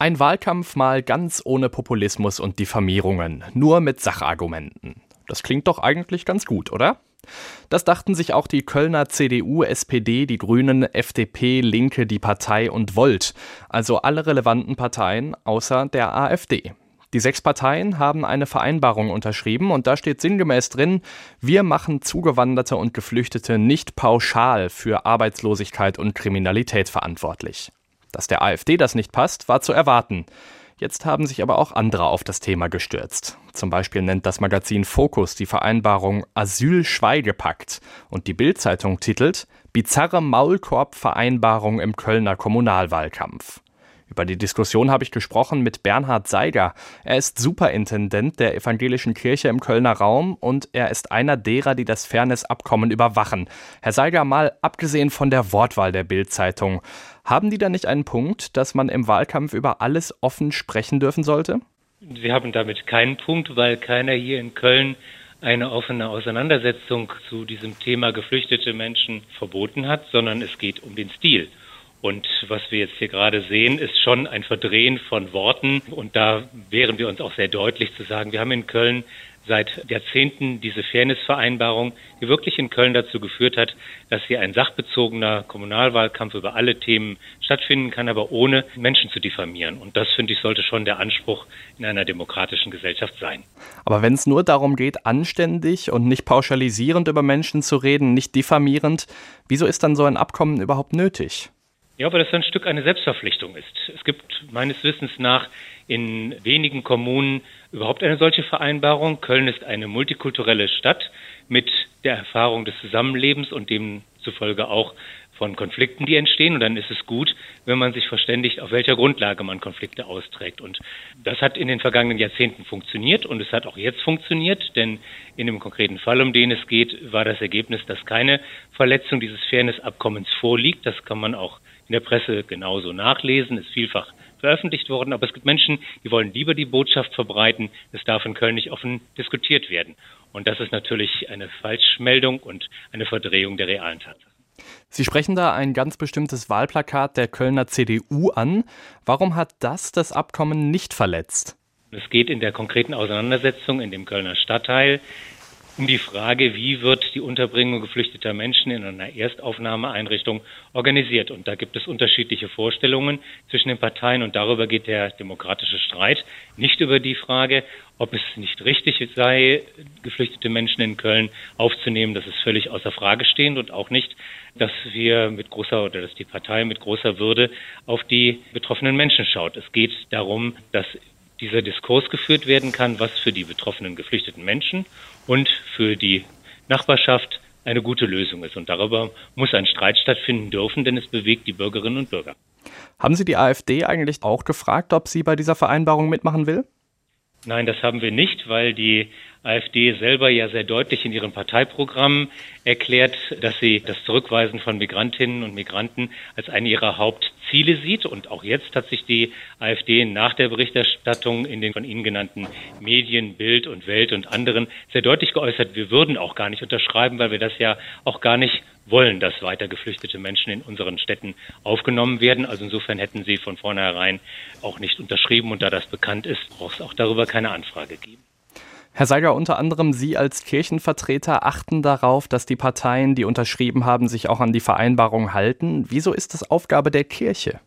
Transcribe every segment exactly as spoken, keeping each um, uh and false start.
Ein Wahlkampf mal ganz ohne Populismus und Diffamierungen, nur mit Sachargumenten. Das klingt doch eigentlich ganz gut, oder? Das dachten sich auch die Kölner C D U, S P D, die Grünen, F D P, Linke, die Partei und Volt, also alle relevanten Parteien außer der AfD. Die sechs Parteien haben eine Vereinbarung unterschrieben und da steht sinngemäß drin, wir machen Zugewanderte und Geflüchtete nicht pauschal für Arbeitslosigkeit und Kriminalität verantwortlich. Dass der AfD das nicht passt, war zu erwarten. Jetzt haben sich aber auch andere auf das Thema gestürzt. Zum Beispiel nennt das Magazin Focus die Vereinbarung Asyl-Schweigepakt und die Bild-Zeitung titelt Bizarre Maulkorb-Vereinbarung im Kölner Kommunalwahlkampf. Über die Diskussion habe ich gesprochen mit Bernhard Seiger. Er ist Superintendent der Evangelischen Kirche im Kölner Raum und er ist einer derer, die das Fairness-Abkommen überwachen. Herr Seiger, mal abgesehen von der Wortwahl der Bild-Zeitung, haben die da nicht einen Punkt, dass man im Wahlkampf über alles offen sprechen dürfen sollte? Sie haben damit keinen Punkt, weil keiner hier in Köln eine offene Auseinandersetzung zu diesem Thema geflüchtete Menschen verboten hat, sondern es geht um den Stil. Und was wir jetzt hier gerade sehen, ist schon ein Verdrehen von Worten. Und da wehren wir uns auch sehr deutlich zu sagen, wir haben in Köln seit Jahrzehnten diese Fairness-Vereinbarung, die wirklich in Köln dazu geführt hat, dass hier ein sachbezogener Kommunalwahlkampf über alle Themen stattfinden kann, aber ohne Menschen zu diffamieren. Und das, finde ich, sollte schon der Anspruch in einer demokratischen Gesellschaft sein. Aber wenn es nur darum geht, anständig und nicht pauschalisierend über Menschen zu reden, nicht diffamierend, wieso ist dann so ein Abkommen überhaupt nötig? Ja, weil das ein Stück eine Selbstverpflichtung ist. Es gibt meines Wissens nach in wenigen Kommunen überhaupt eine solche Vereinbarung. Köln ist eine multikulturelle Stadt mit der Erfahrung des Zusammenlebens und demzufolge auch von Konflikten, die entstehen. Und dann ist es gut, wenn man sich verständigt, auf welcher Grundlage man Konflikte austrägt. Und das hat in den vergangenen Jahrzehnten funktioniert und es hat auch jetzt funktioniert, denn in dem konkreten Fall, um den es geht, war das Ergebnis, dass keine Verletzung dieses Fairness-Abkommens vorliegt. Das kann man auch in der Presse genauso nachlesen, ist vielfach veröffentlicht worden. Aber es gibt Menschen, die wollen lieber die Botschaft verbreiten, es darf in Köln nicht offen diskutiert werden. Und das ist natürlich eine Falschmeldung und eine Verdrehung der realen Tatsachen. Sie sprechen da ein ganz bestimmtes Wahlplakat der Kölner C D U an. Warum hat das das Abkommen nicht verletzt? Es geht in der konkreten Auseinandersetzung in dem Kölner Stadtteil um die Frage, wie wird die Unterbringung geflüchteter Menschen in einer Erstaufnahmeeinrichtung organisiert. Und da gibt es unterschiedliche Vorstellungen zwischen den Parteien und darüber geht der demokratische Streit. Nicht über die Frage, ob es nicht richtig sei, geflüchtete Menschen in Köln aufzunehmen. Das ist völlig außer Frage stehend und auch nicht, dass wir mit großer oder dass die Partei mit großer Würde auf die betroffenen Menschen schaut. Es geht darum, dass dieser Diskurs geführt werden kann, was für die betroffenen geflüchteten Menschen und für die Nachbarschaft eine gute Lösung ist. Und darüber muss ein Streit stattfinden dürfen, denn es bewegt die Bürgerinnen und Bürger. Haben Sie die AfD eigentlich auch gefragt, ob sie bei dieser Vereinbarung mitmachen will? Nein, das haben wir nicht, weil die AfD selber ja sehr deutlich in ihrem Parteiprogramm erklärt, dass sie das Zurückweisen von Migrantinnen und Migranten als eine ihrer Hauptziele sieht. Und auch jetzt hat sich die AfD nach der Berichterstattung in den von Ihnen genannten Medien, Bild und Welt und anderen sehr deutlich geäußert, wir würden auch gar nicht unterschreiben, weil wir das ja auch gar nicht wollen, dass weiter geflüchtete Menschen in unseren Städten aufgenommen werden. Also insofern hätten sie von vornherein auch nicht unterschrieben. Und da das bekannt ist, braucht es auch darüber keine Anfrage geben. Herr Seiger, unter anderem Sie als Kirchenvertreter achten darauf, dass die Parteien, die unterschrieben haben, sich auch an die Vereinbarung halten. Wieso ist das Aufgabe der Kirche?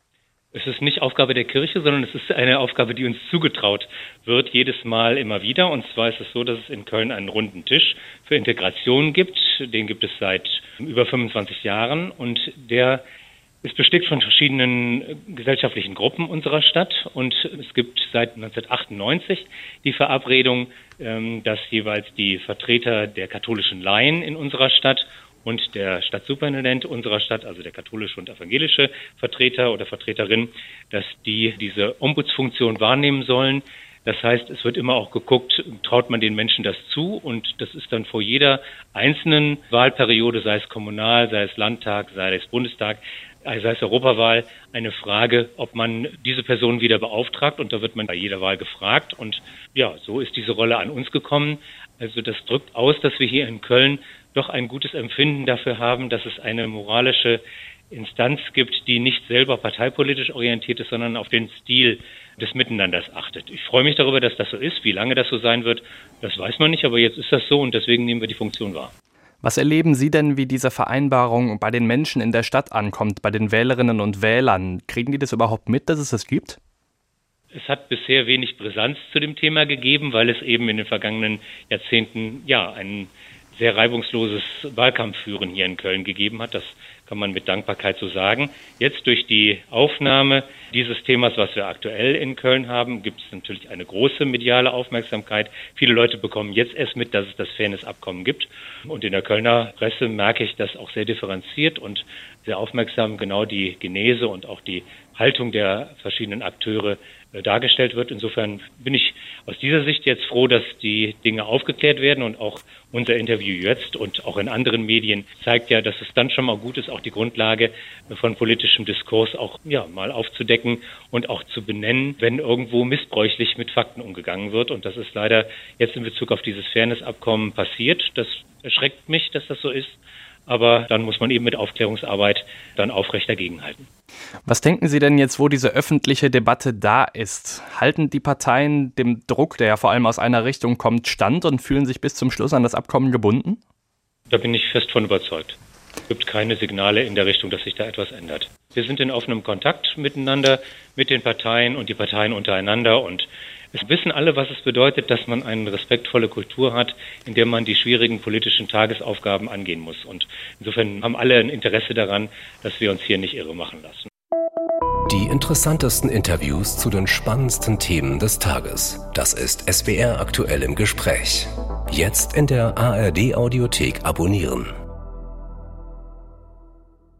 Es ist nicht Aufgabe der Kirche, sondern es ist eine Aufgabe, die uns zugetraut wird, jedes Mal immer wieder. Und zwar ist es so, dass es in Köln einen runden Tisch für Integration gibt. Den gibt es seit über fünfundzwanzig Jahren und der ist bestickt von verschiedenen gesellschaftlichen Gruppen unserer Stadt und es gibt seit neunzehnhundertachtundneunzig die Verabredung, dass jeweils die Vertreter der katholischen Laien in unserer Stadt und der Stadtsuperintendent unserer Stadt, also der katholische und evangelische Vertreter oder Vertreterin, dass die diese Ombudsfunktion wahrnehmen sollen. Das heißt, es wird immer auch geguckt, traut man den Menschen das zu und das ist dann vor jeder einzelnen Wahlperiode, sei es Kommunal, sei es Landtag, sei es Bundestag, sei es Europawahl, eine Frage, ob man diese Person wieder beauftragt und da wird man bei jeder Wahl gefragt und ja, so ist diese Rolle an uns gekommen. Also das drückt aus, dass wir hier in Köln doch ein gutes Empfinden dafür haben, dass es eine moralische Instanz gibt, die nicht selber parteipolitisch orientiert ist, sondern auf den Stil des Miteinanders achtet. Ich freue mich darüber, dass das so ist. Wie lange das so sein wird, das weiß man nicht, aber jetzt ist das so und deswegen nehmen wir die Funktion wahr. Was erleben Sie denn, wie diese Vereinbarung bei den Menschen in der Stadt ankommt, bei den Wählerinnen und Wählern? Kriegen die das überhaupt mit, dass es das gibt? Es hat bisher wenig Brisanz zu dem Thema gegeben, weil es eben in den vergangenen Jahrzehnten ja ein sehr reibungsloses Wahlkampfführen hier in Köln gegeben hat. Das kann man mit Dankbarkeit so sagen. Jetzt durch die Aufnahme dieses Themas, was wir aktuell in Köln haben, gibt es natürlich eine große mediale Aufmerksamkeit. Viele Leute bekommen jetzt erst mit, dass es das Fairness-Abkommen gibt. Und in der Kölner Presse merke ich, dass auch sehr differenziert und sehr aufmerksam genau die Genese und auch die Haltung der verschiedenen Akteure äh, dargestellt wird. Insofern bin ich aus dieser Sicht jetzt froh, dass die Dinge aufgeklärt werden und auch unser Interview jetzt und auch in anderen Medien zeigt ja, dass es dann schon mal gut ist, auch die Grundlage von politischem Diskurs auch ja mal aufzudecken und auch zu benennen, wenn irgendwo missbräuchlich mit Fakten umgegangen wird. Und das ist leider jetzt in Bezug auf dieses Fairness-Abkommen passiert. Das erschreckt mich, dass das so ist. Aber dann muss man eben mit Aufklärungsarbeit dann aufrecht dagegenhalten. Was denken Sie denn jetzt, wo diese öffentliche Debatte da ist? Halten die Parteien dem Druck, der ja vor allem aus einer Richtung kommt, stand und fühlen sich bis zum Schluss an das Abkommen gebunden? Da bin ich fest von überzeugt. Es gibt keine Signale in der Richtung, dass sich da etwas ändert. Wir sind in offenem Kontakt miteinander, mit den Parteien und die Parteien untereinander und es wissen alle, was es bedeutet, dass man eine respektvolle Kultur hat, in der man die schwierigen politischen Tagesaufgaben angehen muss. Und insofern haben alle ein Interesse daran, dass wir uns hier nicht irre machen lassen. Die interessantesten Interviews zu den spannendsten Themen des Tages. Das ist S W R aktuell im Gespräch. Jetzt in der A R D Audiothek abonnieren.